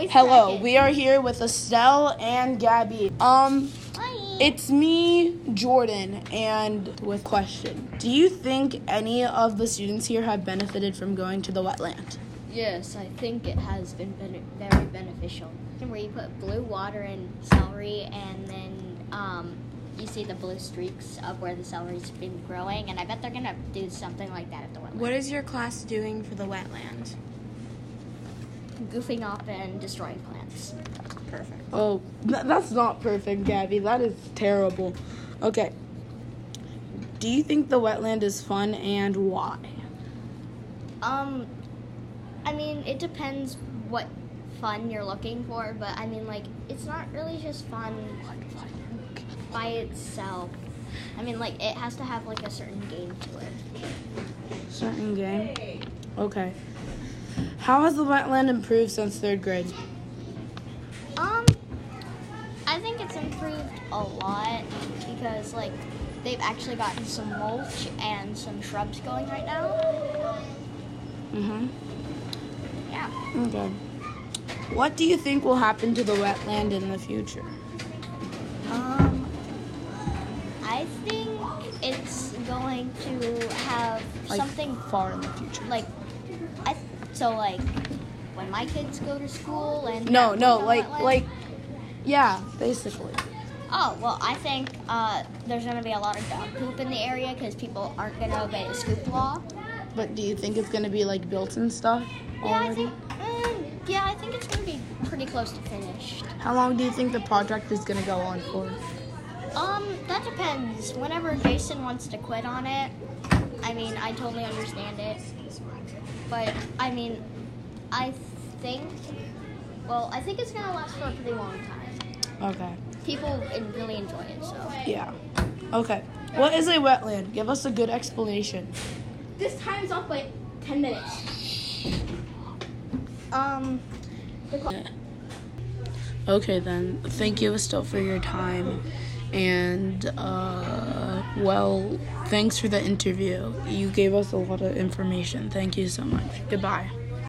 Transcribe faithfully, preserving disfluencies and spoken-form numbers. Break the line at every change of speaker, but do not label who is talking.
voice
Hello,
cracking.
we are here with Estelle and Gabby. Um,
Hi.
it's me, Jordan, and with question. Do you think any of the students here have benefited from going to the wetland?
Yes, I think it has been bene- very beneficial. Where you put blue water in celery, and then um, you see the blue streaks of where the celery's been growing, and I bet they're gonna do something like that at the wetland.
What is your class doing for the wetland?
Goofing off and destroying plants.
Perfect.
Oh, th- that's not perfect, Gabby. That is terrible. Okay. Do you think the wetland is fun, and why?
Um, I mean, it depends what fun you're looking for, but I mean, like, it's not really just fun by itself. I mean, like, it has to have, like, a certain game to it.
Certain game? Okay. How has the wetland improved since third grade?
Um, I think it's improved a lot because, like, they've actually gotten some mulch and some shrubs going right now.
Mm-hmm.
Yeah.
Okay. What do you think will happen to the wetland in the future?
Um, I think it's going to have
Like,
something
far in the future.
like, I so like when my kids go to school and
No,
have
no,
the
like,
wetland-
like, yeah, basically.
Oh well, I think uh, there's gonna be a lot of dog poop in the area because people aren't gonna obey the scoop law.
But do you think it's gonna be like built and stuff
Yeah, I
already?
think. Um, yeah, I think it's gonna be pretty close to finished.
How long do you think the project is gonna go on for?
Um, that depends. Whenever Jason wants to quit on it, I mean, I totally understand it. But, I mean, I think, well, I think it's going to last for a pretty long time.
Okay.
People really enjoy it, so.
Yeah. Okay. What is a wetland? Give us a good explanation.
This time's up by ten minutes.
Um,
Okay then. Thank you, Estelle, for your time. And, uh, well, thanks for the interview. You gave us a lot of information. Thank you so much. Goodbye.